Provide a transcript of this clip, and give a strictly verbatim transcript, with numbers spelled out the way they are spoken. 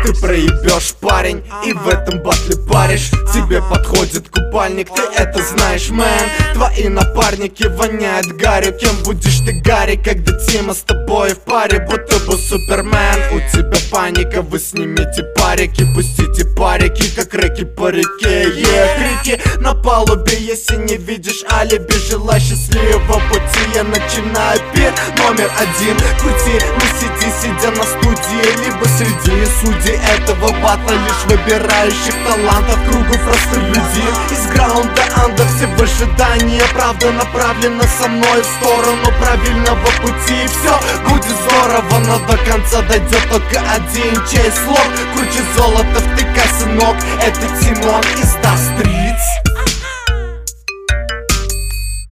Ты проебешь, парень, и в этом батле паришь. Тебе подходит купальник, ты это знаешь, мэн. Твои напарники воняют гарью. Кем будешь ты, Гарри, когда Тима с тобой в паре, будто бы Супермен? У тебя паника, вы снимите парики, пустите парики, как реки по реке. Yeah. Крики на палубе, если не видишь алиби. Желай счастливого пути, я начинаю пир номер один. Крути, ну сиди, сидя на студии, либо среди судей этого батла, лишь выбирающих талантов кругу простых людей. Из граунда анда все в ожидании, правда направлена со мной в сторону правильного пути. И все будет здорово, но до конца дойдет только один, чей слог круче золота, втыкай, сынок. Это Тимон из The Streets.